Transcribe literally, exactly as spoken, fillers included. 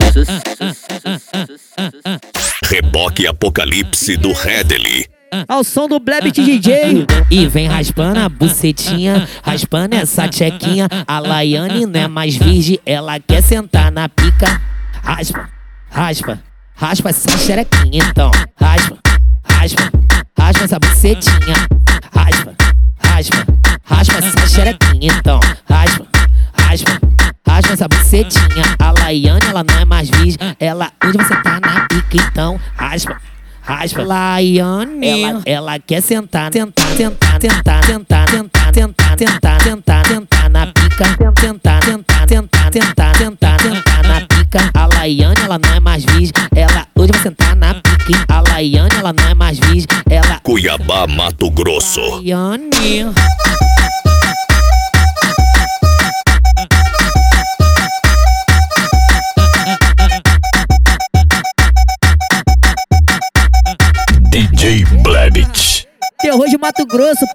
Reboque Apocalipse do Redley. Ao som do Blebit D J. E vem raspando a bucetinha, raspando essa tchequinha. A Laiane não é mais virgem, ela quer sentar na pica. Raspa, raspa, raspa essa xerequinha então. Raspa, raspa, raspa essa bucetinha. Raspa, raspa, raspa essa xerequinha então. Raspa, raspa, raspa essa bucetinha. A Laiane, ela não é mais virgem, ela hoje você tá na pica então. Raspa, raspa, Laiane, ela, ela quer sentar, sentar, sentar, sentar, sentar, sentar, sentar, sentar, sentar, sentar na pica, sentar, sentar, sentar, sentar, sentar, sentar na pica. A Laiane, ela não é mais virgem, ela hoje vai sentar na pica. A Laiane, ela não é mais virgem, ela Cuiabá, Mato Grosso. Laiane. D J Blebit. Terror de Mato Grosso.